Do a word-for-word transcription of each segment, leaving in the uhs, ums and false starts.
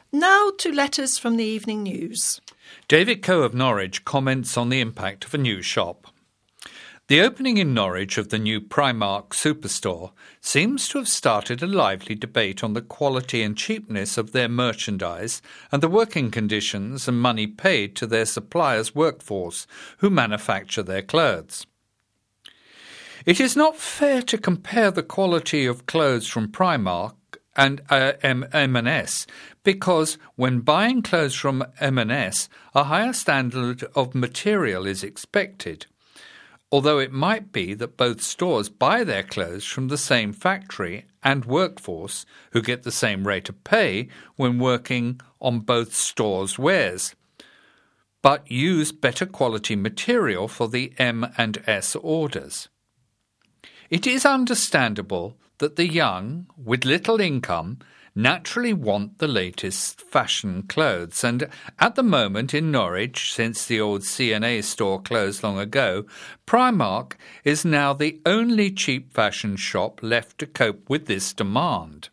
Now to letters from the Evening News. David Coe of Norwich comments on the impact of a new shop. The opening in Norwich of the new Primark superstore seems to have started a lively debate on the quality and cheapness of their merchandise and the working conditions and money paid to their suppliers' workforce who manufacture their clothes. It is not fair to compare the quality of clothes from Primark and uh, M and S because when buying clothes from M and S, a higher standard of material is expected. Although it might be that both stores buy their clothes from the same factory and workforce who get the same rate of pay when working on both stores' wares, but use better quality material for the M and S orders. It is understandable that the young, with little income, naturally want the latest fashion clothes, and at the moment in Norwich, since the old C and A store closed long ago, Primark is now the only cheap fashion shop left to cope with this demand.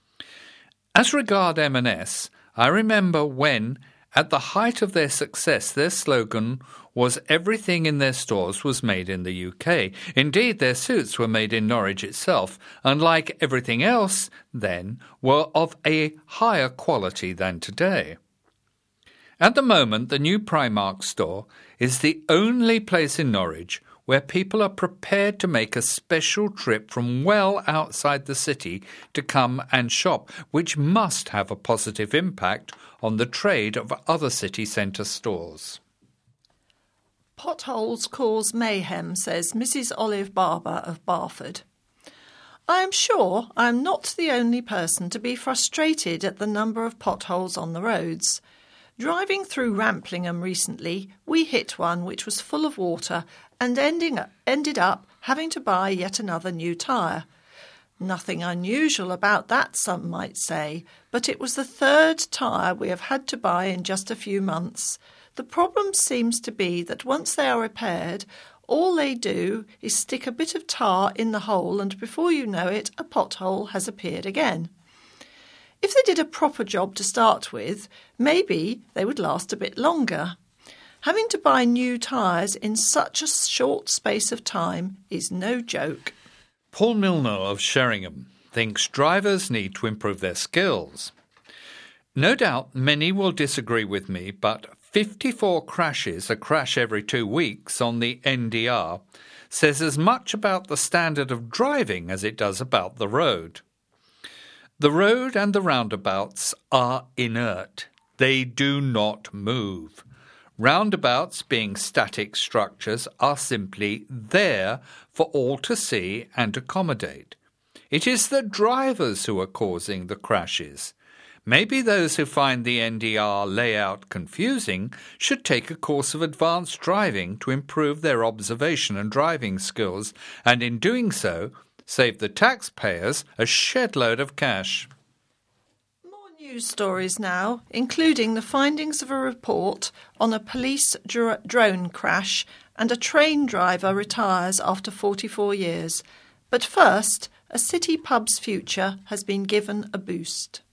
As regard M and S, I remember when, at the height of their success, their slogan was everything in their stores was made in the U K. Indeed, their suits were made in Norwich itself, and like everything else then, were of a higher quality than today. At the moment, the new Primark store is the only place in Norwich where people are prepared to make a special trip from well outside the city to come and shop, which must have a positive impact on the trade of other city centre stores. Potholes cause mayhem, says Missus Olive Barber of Barford. I am sure I am not the only person to be frustrated at the number of potholes on the roads. Driving through Ramplingham recently, we hit one which was full of water and ending up, ended up having to buy yet another new tyre. Nothing unusual about that, some might say, but it was the third tyre we have had to buy in just a few months. The problem seems to be that once they are repaired, all they do is stick a bit of tar in the hole and before you know it, a pothole has appeared again. If they did a proper job to start with, maybe they would last a bit longer. Having to buy new tyres in such a short space of time is no joke. Paul Milner of Sheringham thinks drivers need to improve their skills. No doubt many will disagree with me, but fifty-four crashes, a crash every two weeks on the N D R, says as much about the standard of driving as it does about the road. The road and the roundabouts are inert. They do not move. Roundabouts, being static structures, are simply there for all to see and accommodate. It is the drivers who are causing the crashes. Maybe those who find the N D R layout confusing should take a course of advanced driving to improve their observation and driving skills, and in doing so, save the taxpayers a shed-load of cash. More news stories now, including the findings of a report on a police dr- drone crash and a train driver retires after forty-four years. But first, a city pub's future has been given a boost.